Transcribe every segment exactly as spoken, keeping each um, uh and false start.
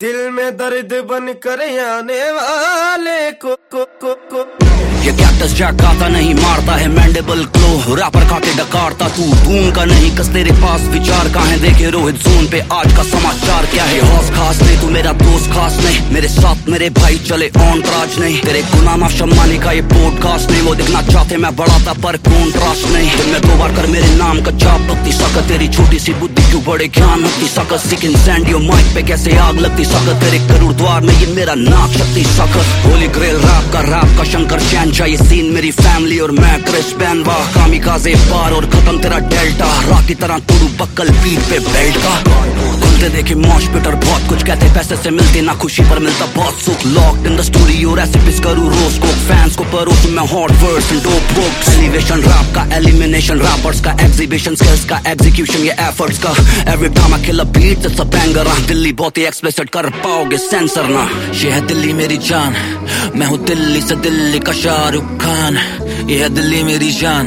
दिल में दर्द बन कर आने वाले को को को को ये कैक्टस जैक खाता नहीं मारता है मैंडेबल क्लो, रैपर खाके डकारता तू धूम का नहीं कस तेरे पास विचार का है। देखे रोहित जोन पे आज का समाचार क्या है। हौस खास नहीं तू मेरा दोस्त खास नहीं, मेरे साथ मेरे भाई चले ऑन राज नहीं। तेरे गुलाम शम्मानी का ये पॉडकास्ट नहीं, वो दिखना चाहते मैं बड़ा था पर कॉन्ट्रास्ट नहीं। दिन में दो बार कर मेरे नाम का जाप लगती सकत, तेरी छोटी सी बुद्धि क्यों बड़े ज्ञान लगती सकत। सिकिन सैंडियो माइक पे कैसे आग लगती सकत, तेरे करोड़ द्वार में ये मेरा नाक शक्ति सकत। होली ग्रेल रैप का रैप का शंकर चैन ये सीन मेरी फैमिली और मैं क्रिस बेनवा। कामिकाज़े पार और खत्म तेरा डेल्टा, रॉक की तरह तोड़ू बक्कल पीठ पे बेल्ट का। खुलते देखे मॉश पिटर बहुत कुछ कहते, पैसे से मिलते ना खुशी पर मिलता बहुत सुख। Locked in the studio recipes करूँ रोज को, फैंस को परोसूं मैं hot words and dope books. Elevation rap का एलिमिनेशन, रैपर्स का एग्जीबिशन, स्किल्स का एग्जीक्यूशन ये एफर्ट्स का। Every time I kill a beat it's a banger. Delhi बहुत ही एक्सप्लिसिट कर पाओगे सेंसर ना। ये है दिल्ली मेरी जान, मैं हूँ दिल्ली से दिल्ली का शाहरुख खान। ये है दिल्ली मेरी जान,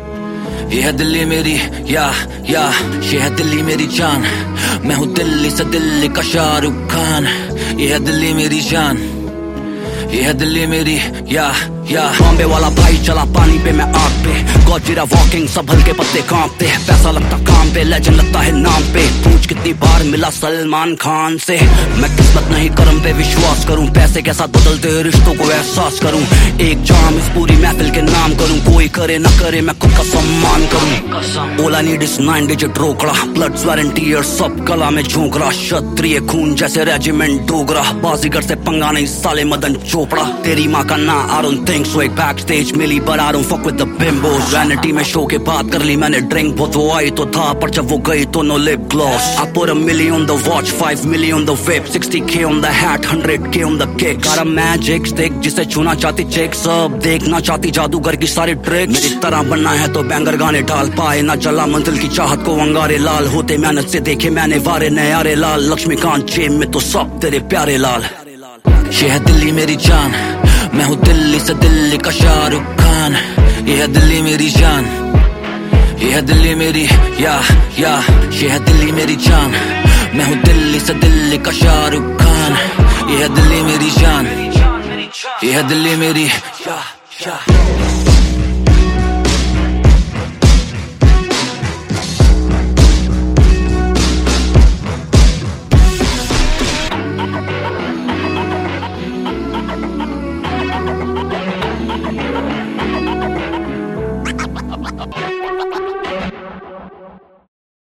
ये है दिल्ली मेरी या या ये है दिल्ली मेरी जान, मैं हूँ दिल्ली से दिल्ली का शाहरुख खान। ये है दिल्ली मेरी जान, ये है दिल्ली मेरी या या बॉम्बे वाला भाई चला पानी पे मैं आग पे। गॉडजिला वॉकिंग सब हल्के पत्ते कांपते, पैसा लगता काम पे लेजेंड लगता है नाम पे। पूछ कितनी बार मिला सलमान खान से, मैं किस्मत नहीं कर्म पे विश्वास करूं। पैसे के साथ बदलते रिश्तों को एहसास करूं। एक जाम इस पूरी महफिल के नाम करूं, कोई करे ना करे मैं खुद का सम्मान करूं। All I need is nine digit रोकड़ा, ब्लड स्वेट एंड टीयर्स सब कला में झोंक रहा। क्षत्रिय खून जैसे रेजिमेंट डोगरा, बाजीगर से पंगा नहीं साले मदन चोपड़ा। तेरी माँ का ना I don't think so, एक बैक स्टेज मिली but I don't fuck with the bimbos। Vanity में शो के बात कर ली मैंने ड्रिंक, बहुत वो आई तो था पर जब वो गई तो no lip gloss. I put a million on the watch, five million on the whip, sixty k on the hat, one hundred k on the kick। got a magic stick जिसे छूना चाहती चेक, सब देखना चाहती जादूगर की सारी tricks. मेरी तरह बनना है तो बैंगर गाने डाल पाए ना, जला मंजिल की चाहत को अंगारे लाल होते मेहनत से देखे मैंने वारे नयारे लाल। लक्ष्मीकांत जेब में तो सब तेरे प्यारे लाल। ये है दिल्ली मेरी जान, मैं हूँ दिल्ली से दिल्ली का शाहरुख खान। ये है दिल्ली मेरी जान, ये है दिल्ली मेरी या या ये है दिल्ली मेरी जान, मैं हूँ दिल्ली से दिल्ली का शाहरुख खान। ये है दिल्ली मेरी जान, ये है दिल्ली मेरी या या